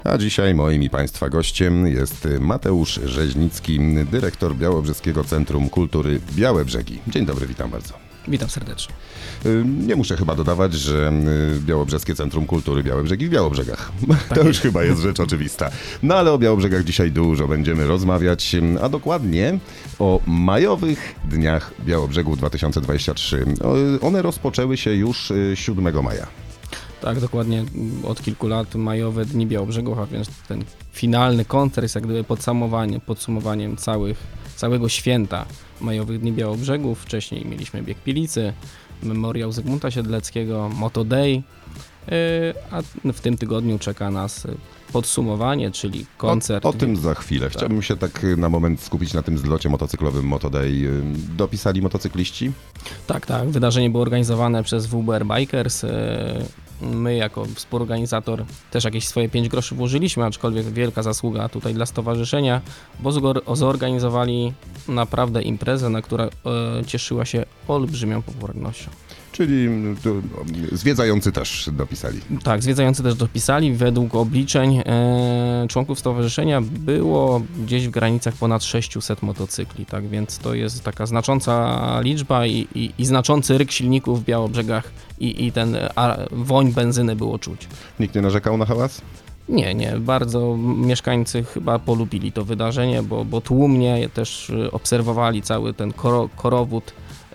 A dzisiaj moim i Państwa gościem jest Mateusz Rzeźnicki, dyrektor Białobrzeskiego Centrum Kultury Białe Brzegi. Dzień dobry, witam bardzo. Witam serdecznie. Nie muszę chyba dodawać, że Białobrzeskie Centrum Kultury Białe Brzegi w Białobrzegach. Tak To już chyba jest rzecz oczywista. No ale o Białobrzegach dzisiaj dużo będziemy rozmawiać, a dokładnie o Majowych Dniach Białobrzegu 2023. One rozpoczęły się już 7 maja. Tak, dokładnie od kilku lat Majowe Dni Białobrzegów, a więc ten finalny koncert jest jak gdyby podsumowaniem całego święta Majowych Dni Białobrzegów. Wcześniej mieliśmy Bieg Pilicy, Memoriał Zygmunta Siedleckiego, Moto Day, a w tym tygodniu czeka nas podsumowanie, czyli koncert. O tym za chwilę. Chciałbym się tak na moment skupić na tym zlocie motocyklowym Moto Day. Dopisali motocykliści? Tak. Wydarzenie było organizowane przez WBR Bikers. My jako współorganizator też jakieś swoje 5 groszy włożyliśmy, aczkolwiek wielka zasługa tutaj dla stowarzyszenia, bo zorganizowali naprawdę imprezę, która cieszyła się olbrzymią popularnością. Czyli zwiedzający też dopisali. Tak, zwiedzający też dopisali. Według obliczeń członków stowarzyszenia było gdzieś w granicach ponad 600 motocykli, tak więc to jest taka znacząca liczba i znaczący ryk silników w Białobrzegach i ten woń benzyny było czuć. Nikt nie narzekał na hałas? Nie, bardzo mieszkańcy chyba polubili to wydarzenie, bo tłumnie też obserwowali cały ten korowód,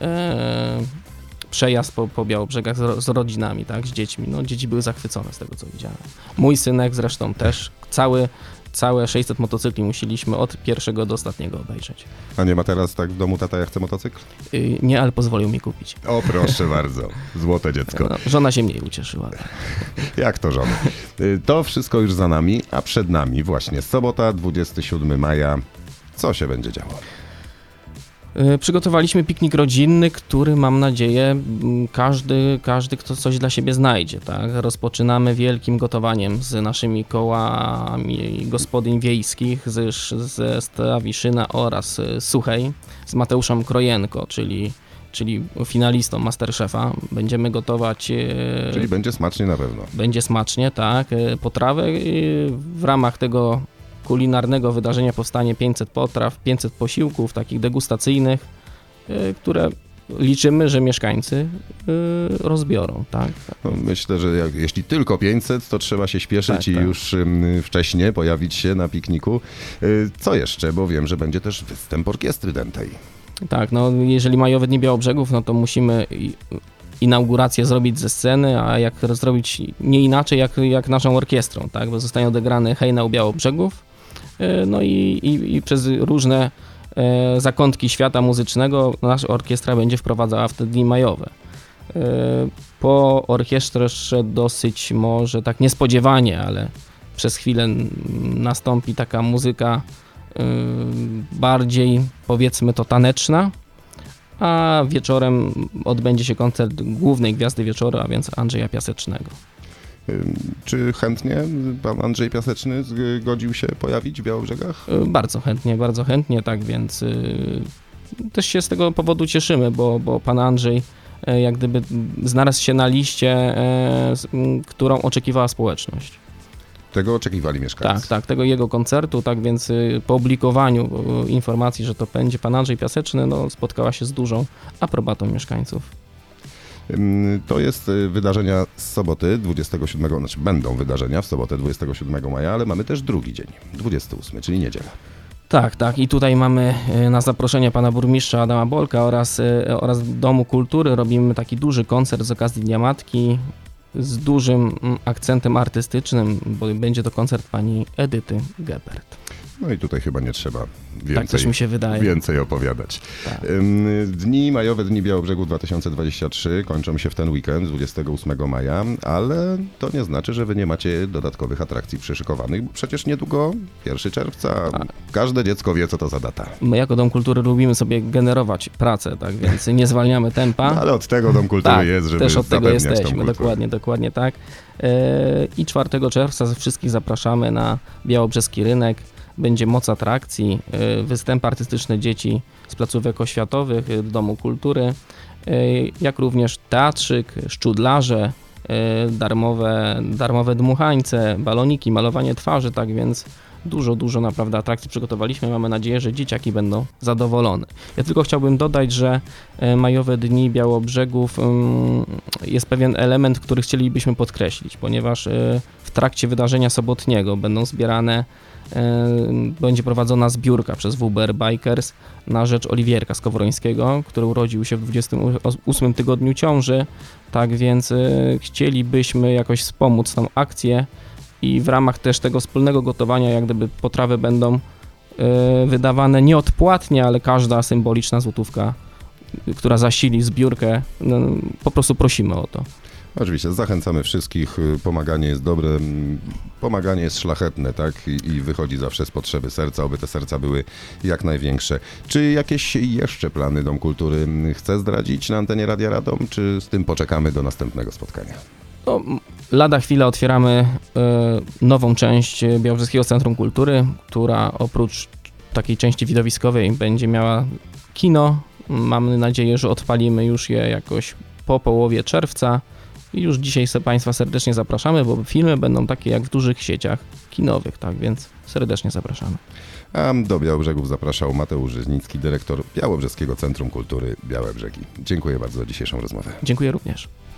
przejazd po Białobrzegach z rodzinami, tak, z dziećmi. No, dzieci były zachwycone z tego, co widziałem. Mój synek zresztą też. Całe 600 motocykli musieliśmy od pierwszego do ostatniego obejrzeć. A nie ma teraz tak w domu tata, ja chcę motocykl? Nie, ale pozwolił mi kupić. O proszę bardzo, złote dziecko. No, żona się mniej ucieszyła. Jak to żona? To wszystko już za nami, a przed nami właśnie sobota, 27 maja. Co się będzie działo? Przygotowaliśmy piknik rodzinny, który mam nadzieję każdy kto coś dla siebie znajdzie. Tak? Rozpoczynamy wielkim gotowaniem z naszymi kołami gospodyń wiejskich ze Stawiszyna oraz Suchej, z Mateuszem Krojenko, czyli finalistą Masterchefa. Będziemy gotować... Czyli będzie smacznie na pewno. Będzie smacznie, tak. Potrawę w ramach tego kulinarnego wydarzenia powstanie 500 potraw, 500 posiłków takich degustacyjnych, które liczymy, że mieszkańcy rozbiorą. Tak? No, myślę, że jeśli tylko 500, to trzeba się śpieszyć tak. i już wcześniej pojawić się na pikniku. Co jeszcze? Bo wiem, że będzie też występ orkiestry dętej. Tak, no jeżeli Majowe Dni Białobrzegów, no to musimy inaugurację zrobić ze sceny, a jak zrobić nie inaczej jak naszą orkiestrą, tak? Bo zostanie odegrany hejnał Białobrzegów, no i przez różne zakątki świata muzycznego nasza orkiestra będzie wprowadzała w te dni majowe. Po orkiestrze dosyć może tak niespodziewanie, ale przez chwilę nastąpi taka muzyka bardziej, powiedzmy to, taneczna, a wieczorem odbędzie się koncert głównej gwiazdy wieczoru, a więc Andrzeja Piasecznego. Czy chętnie pan Andrzej Piaseczny zgodził się pojawić w Białobrzegach? Bardzo chętnie, tak więc też się z tego powodu cieszymy, bo pan Andrzej jak gdyby znalazł się na liście, którą oczekiwała społeczność. Tego oczekiwali mieszkańcy. Tak, tego jego koncertu, tak więc po opublikowaniu informacji, że to będzie pan Andrzej Piaseczny, no, spotkała się z dużą aprobatą mieszkańców. To jest wydarzenia z soboty 27, znaczy będą wydarzenia w sobotę 27 maja, ale mamy też drugi dzień, 28, czyli niedziela. Tak. I tutaj mamy na zaproszenie pana burmistrza Adama Bolka oraz Domu Kultury robimy taki duży koncert z okazji Dnia Matki z dużym akcentem artystycznym, bo będzie to koncert pani Edyty Gebert. No i tutaj chyba nie trzeba tak też mi się wydaje. więcej opowiadać. Tak. Majowe Dni Białobrzegu 2023 kończą się w ten weekend, 28 maja, ale to nie znaczy, że wy nie macie dodatkowych atrakcji przyszykowanych, bo przecież niedługo 1 czerwca. Tak. Każde dziecko wie, co to za data. My jako Dom Kultury lubimy sobie generować pracę, tak więc nie zwalniamy tempa. No, ale od tego Dom Kultury jest, żeby też od tego jesteśmy. Dokładnie tak. I 4 czerwca wszystkich zapraszamy na Białobrzeski Rynek. Będzie moc atrakcji, występy artystyczne dzieci z placówek oświatowych, Domu Kultury, jak również teatrzyk, szczudlarze, darmowe dmuchańce, baloniki, malowanie twarzy, tak więc dużo naprawdę atrakcji przygotowaliśmy. Mamy nadzieję, że dzieciaki będą zadowolone. Ja tylko chciałbym dodać, że majowe dni Białobrzegów jest pewien element, który chcielibyśmy podkreślić, ponieważ w trakcie wydarzenia sobotniego będzie prowadzona zbiórka przez WBR Bikers na rzecz Oliwierka Skowrońskiego, który urodził się w 28 tygodniu ciąży, tak więc chcielibyśmy jakoś wspomóc tą akcję i w ramach też tego wspólnego gotowania jak gdyby potrawy będą wydawane nieodpłatnie, ale każda symboliczna złotówka, która zasili zbiórkę, po prostu prosimy o to. Oczywiście, zachęcamy wszystkich, pomaganie jest dobre, pomaganie jest szlachetne, tak? I wychodzi zawsze z potrzeby serca, oby te serca były jak największe. Czy jakieś jeszcze plany Dom Kultury chce zdradzić na antenie Radia Radom, czy z tym poczekamy do następnego spotkania? No, lada chwila otwieramy nową część Białobrzeskiego Centrum Kultury, która oprócz takiej części widowiskowej będzie miała kino. Mamy nadzieję, że odpalimy już je jakoś po połowie czerwca. I już dzisiaj Państwa serdecznie zapraszamy, bo filmy będą takie jak w dużych sieciach kinowych, tak więc serdecznie zapraszamy. A do Białobrzegów zapraszał Mateusz Rzeźnicki, dyrektor Białobrzeskiego Centrum Kultury Białe Brzegi. Dziękuję bardzo za dzisiejszą rozmowę. Dziękuję również.